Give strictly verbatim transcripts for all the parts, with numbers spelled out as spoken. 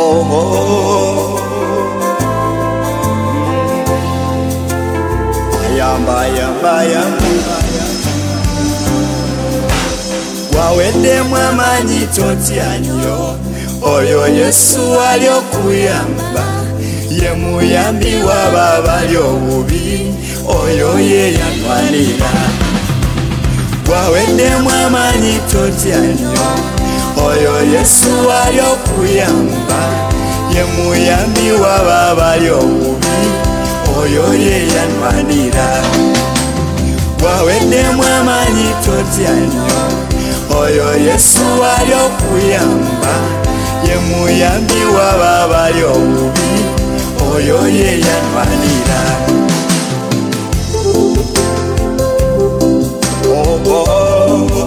oh, oh. Ayamba ayamba ayamba wawede mwamanyi totyanyo oyo Yesu aliokuyamba ye muyambi waba bali obubi oyo ye yanwanira wawede mwamanyi totyanyo oyo Yesu aliokuyamba ye muyambi waba bali obubi oyo ye yanwanira wawede mwamanyi totyanyo oyo Yesu aliokuyamba ye muyambi waba bali obubi oyo ye yanwanira oh, oh, oh.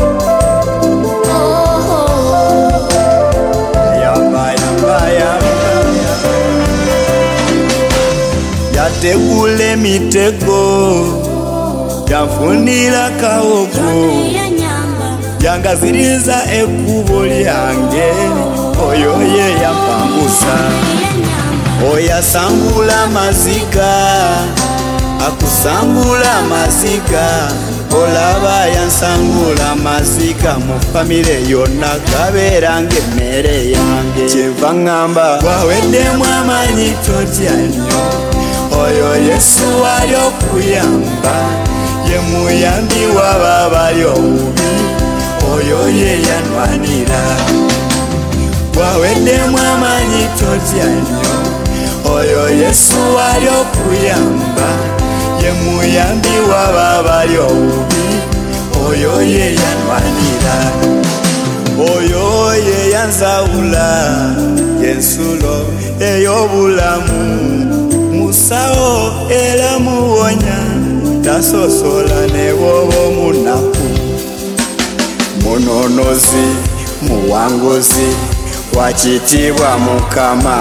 Yamba yamba yamba yategule mitego yanfunira kaogo yangaziriza ekubo lyange oyo ye yampangusa oyasangula maziga akusangula maziga olaba yansangula maziga mu famire yonna gabeerange emmere yange kyeva ŋŋamba wawedde mwamanyi totyanyo oyo Yesu aliokuyamba ye muyambi waba bali obubi oyo ye yanwanira wawedde mwamanyi totyanyo oyo Yesu aliokuyamba ye muyambi waba bali obubi oyo ye yanwanira oyo ye yanzawula yensulo ey'obulamu musawo era muwonya tasosola ne bwoba omunaku munonozi muwanguzi wakitibwa Mukama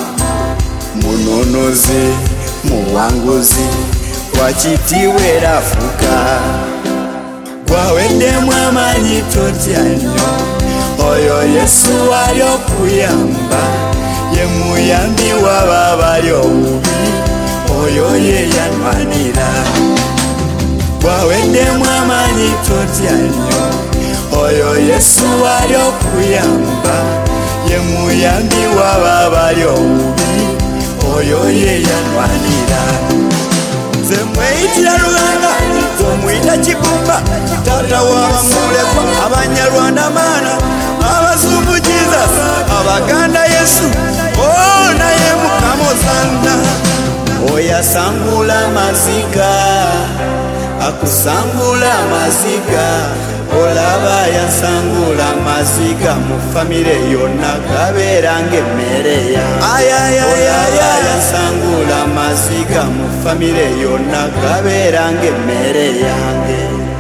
munonozi muwanguzi wakitibwa erafuka gwawedde mwamanyi totyanyo oyo Yesu aliokuyamba ye muyambi waba bali obubi oyo ye yanwanira gwawedde mwamanyi totyanyo oyo Yesu aliokuyamba ye muyambi waba bali obubi oyo ye yanwanira nze mweyitira Luganda omuyita Kibumba taata wabamulekwa Abanyarwanda maana Abazungu Jesus Abaganda Yesu oh naye Mukama ozanna oyasangula maziga akusangula maziga olaba yansangula maziga mu famire yonna gabeerange emmere yange olaba yansangula maziga mu famire yonna gabeerange emmere yange